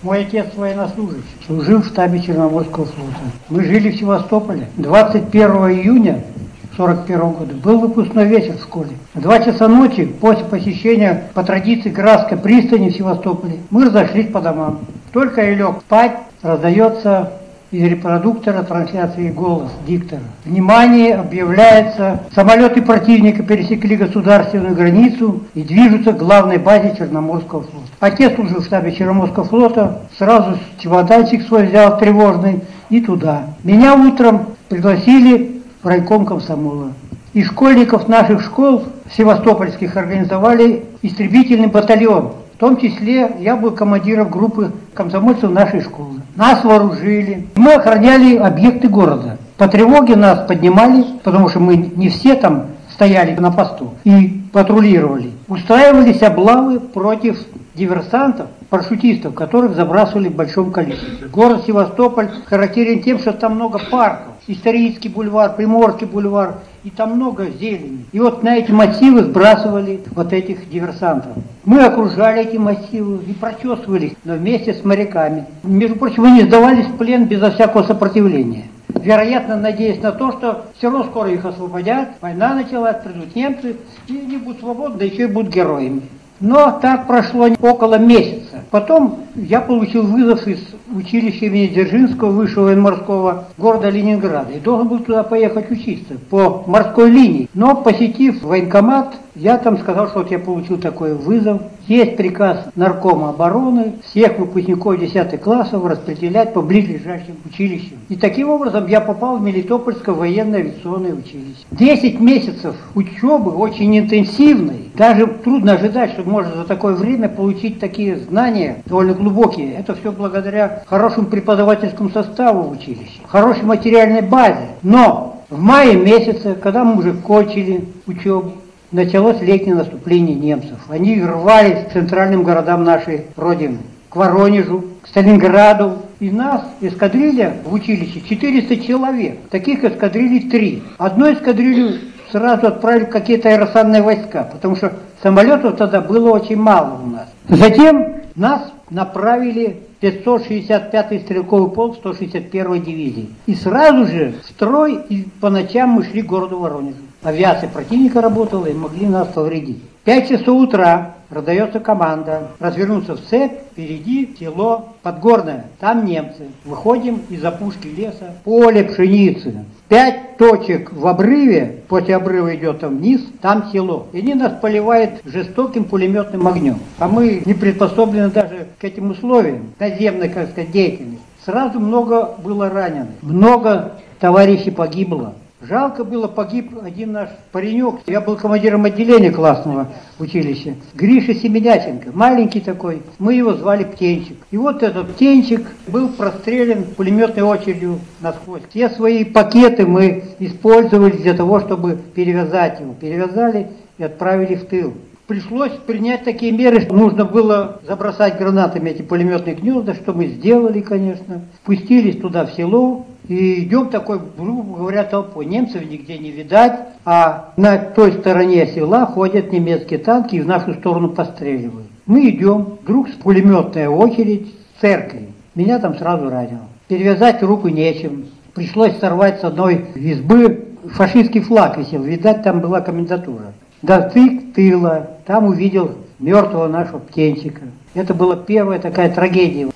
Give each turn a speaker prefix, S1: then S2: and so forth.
S1: Мой отец военнослужащий, служил в штабе Черноморского флота. Мы жили в Севастополе. 21 июня 1941 года был выпускной вечер в школе. В 2 часа ночи, после посещения по традиции Градской пристани в Севастополе, мы разошлись по домам. Только я лег спать, раздается из репродуктора трансляции голос диктора. Внимание, объявляется, самолеты противника пересекли государственную границу и движутся к главной базе Черноморского флота. Отец служил в штабе Черноморского флота, сразу чемоданчик свой взял тревожный и туда. Меня утром пригласили в райком комсомола. Из школьников наших школ севастопольских организовали истребительный батальон. В том числе я был командиром группы комсомольцев нашей школы. Нас вооружили. Мы охраняли объекты города. По тревоге нас поднимали, потому что мы не все там стояли на посту и патрулировали. Устраивались облавы против диверсантов, парашютистов, которых забрасывали в большом количестве. Город Севастополь характерен тем, что там много парков. Исторический бульвар, Приморский бульвар, и там много зелени. И вот на эти массивы сбрасывали вот этих диверсантов. Мы окружали эти массивы и прочесывали их, но вместе с моряками. Между прочим, мы не сдавались в плен безо всякого сопротивления. Вероятно, надеясь на то, что все равно скоро их освободят, война началась, придут немцы, и они будут свободны, да еще и будут героями. Но так прошло около месяца. Потом я получил вызов из училища имени Дзержинского, высшего военно-морского города Ленинграда. И должен был туда поехать учиться по морской линии. Но посетив военкомат, я там сказал, что вот я получил такой вызов. Есть приказ Наркома обороны всех выпускников 10 классов распределять по близлежащим училищам. И таким образом я попал в Мелитопольское военное авиационное училище. 10 месяцев учебы очень интенсивной. Даже трудно ожидать, что можно за такое время получить такие знания довольно глубокие. Это все благодаря хорошему преподавательскому составу в училище, хорошей материальной базе. Но в мае месяце, когда мы уже кончили учебу, началось летнее наступление немцев. Они рвались к центральным городам нашей Родины, к Воронежу, к Сталинграду. И нас, эскадрилья в училище, 400 человек. Таких эскадрилий 3. Одну эскадрилью сразу отправили какие-то аэросанные войска, потому что самолетов тогда было очень мало у нас. Затем нас направили в 565-й стрелковый полк 161-й дивизии. И сразу же в строй, и по ночам мы шли к городу Воронежу. Авиация противника работала и могли нас повредить. 5 часов утра раздается команда развернуться в цепь, впереди село Подгорное, там немцы. Выходим из опушки леса, поле пшеницы. 5 точек в обрыве, после обрыва идет там вниз, там село. И они нас поливают жестоким пулеметным огнем. А мы не приспособлены даже к этим условиям, наземной, как сказать, деятельности. Сразу много было раненых, много товарищей погибло. Жалко было, погиб один наш паренек. Я был командиром отделения классного училища. Гриша Семеняченко, маленький такой. Мы его звали Птенчик. И вот этот Птенчик был прострелен пулеметной очередью насквозь. Все свои пакеты мы использовали для того, чтобы перевязать его. Перевязали и отправили в тыл. Пришлось принять такие меры, что нужно было забросать гранатами эти пулеметные гнезда, что мы сделали, конечно. Спустились туда в село и идем такой, грубо говоря, толпой. Немцев нигде не видать, а на той стороне села ходят немецкие танки и в нашу сторону постреливают. Мы идем, вдруг пулеметная очередь в церкви. Меня там сразу ранило. Перевязать руку нечем. Пришлось сорвать с одной избы, фашистский флаг висел, видать, там была комендатура. Достиг тыла, там увидел мертвого нашего Птенчика. Это была первая такая трагедия.